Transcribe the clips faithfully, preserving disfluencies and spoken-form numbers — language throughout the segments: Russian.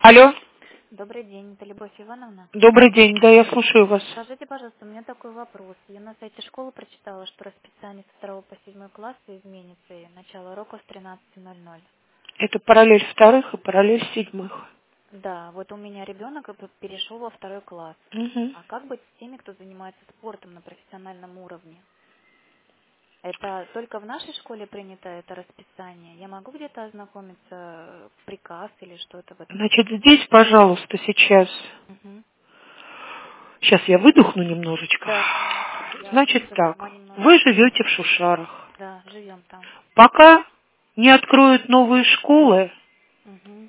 Алло. Добрый день, это Любовь Ивановна. Добрый день, да, я слушаю вас. Скажите, пожалуйста, у меня такой вопрос. Я на сайте школы прочитала, что расписание со второго по седьмой класс изменится, и начало урока в тринадцать ноль ноль. Это параллель вторых и параллель седьмых. Да, вот у меня ребенок перешел во второй класс. Угу. А как быть с теми, кто занимается спортом на профессиональном уровне? Это только в нашей школе принято это расписание? Я могу где-то ознакомиться, приказ или что-то в этом? Значит, здесь, пожалуйста, сейчас... Угу. Сейчас я выдохну немножечко. Да. Значит Я так, сама немного... вы живете в Шушарах. Да, живем там. Пока не откроют новые школы, Угу.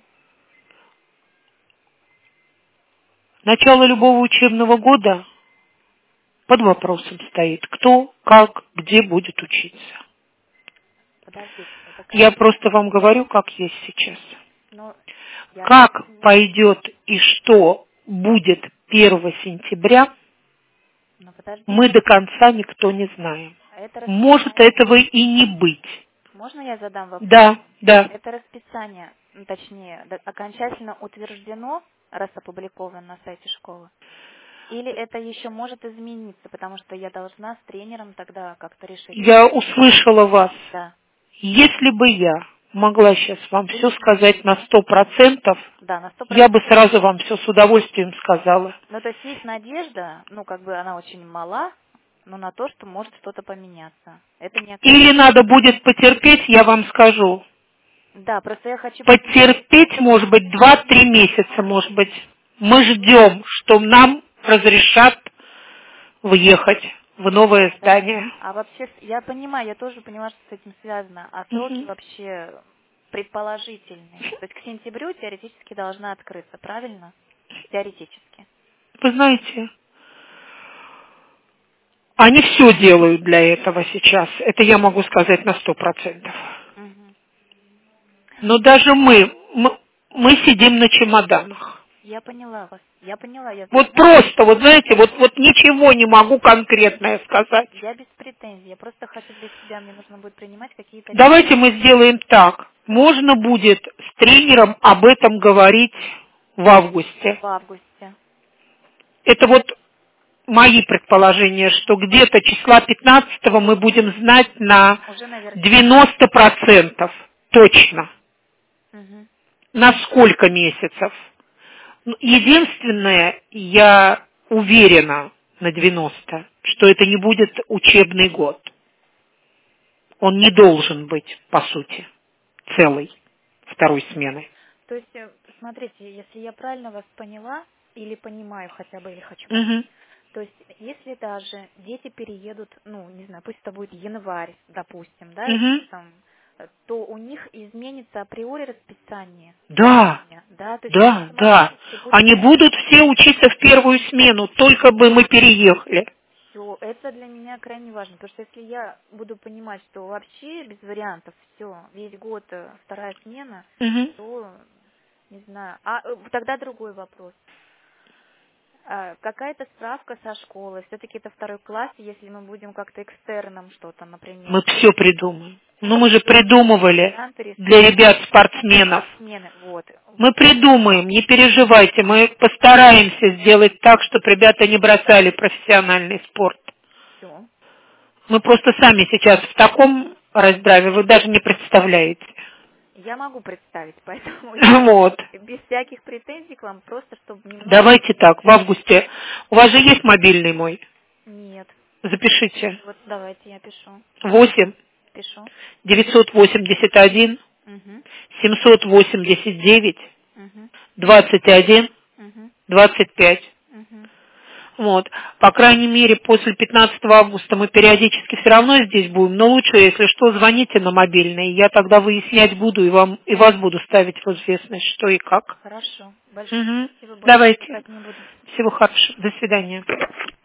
начало любого учебного года под вопросом стоит, кто, как, где будет учиться. Подождите, это как? Я просто вам говорю, как есть сейчас. Но я... Как пойдет и что будет первого сентября, Но подождите, мы до конца никто не знаем. это расписание... Может этого и не быть. Можно я задам вопрос? Да, да. Это расписание, ну, точнее, да, окончательно утверждено, раз опубликовано на сайте школы? Или это еще может измениться, потому что я должна с тренером тогда как-то решить? Я услышала вас. Да. Если бы я могла сейчас вам Или... все сказать на сто процентов, Да, на сто я процентов. бы сразу вам все с удовольствием сказала. Ну, то есть есть надежда, ну, как бы она очень мала, но на то, что может что-то поменяться. Это не... Или надо будет потерпеть, я вам скажу. Да, просто я хочу... Потерпеть, может быть, два-три месяца, может быть. Мы ждем, что нам разрешат въехать в новое здание. А вообще, я понимаю, я тоже понимаю, что с этим связано. А сроки Угу. вообще предположительные. То есть к сентябрю теоретически должна открыться, правильно? Теоретически. Вы знаете, они все делают для этого сейчас. Это я могу сказать на сто процентов. Угу. Но даже мы, мы, мы сидим на чемоданах. Я поняла вас. Я поняла. Я, Вот знаете, просто, вот знаете, вот, вот ничего не могу конкретное сказать. я без претензий. Я просто хочу для себя, мне нужно будет принимать какие-то... Давайте мы сделаем так. Можно будет с тренером об этом говорить в августе. В августе. Это вот мои предположения, что где-то числа пятнадцатого мы будем знать на Уже, наверное... девяносто процентов точно. Угу. На сколько месяцев? Единственное, я уверена на девяносто, что это не будет учебный год. Он не должен быть, по сути, целой второй смены. То есть, э, смотрите, если я правильно вас поняла, или понимаю хотя бы, или хочу Угу. понять, то есть, если даже дети переедут, ну, не знаю, пусть это будет январь, допустим, да, Угу. там, э, то у них изменится априори расписание. Да, Да, то есть да, да. будет... Они будут все учиться в первую смену, только бы мы переехали. Все, это для меня крайне важно, потому что если я буду понимать, что вообще без вариантов все, весь год э, вторая смена, Угу. то, не знаю. А э, тогда другой вопрос. А, какая-то справка со школы, все-таки это второй класс, если мы будем как-то экстерном что-то, например. Мы все придумаем. Ну, мы же придумывали Варианты для ребят-спортсменов. смены, вот. Мы придумаем, не переживайте, мы постараемся сделать так, чтобы ребята не бросали профессиональный спорт. Все. Мы просто сами сейчас в таком раздраве, вы даже не представляете. Я могу представить, поэтому Вот. без всяких претензий к вам, просто чтобы немного... Давайте так, в августе. У вас же есть мобильный мой? Нет. Запишите. Вот давайте я пишу. восемь Пишу. девятьсот восемьдесят один Угу. семьсот восемьдесят девять Угу. двадцать один Угу. двадцать пять. Угу. Вот. По крайней мере, после пятнадцатого августа мы периодически все равно здесь будем, но лучше, если что, звоните на мобильный, я тогда выяснять буду и вам и вас буду ставить в известность, что и как. Хорошо. Большое Угу. спасибо. Больше Давайте. писать не буду. Всего хорошего. До свидания.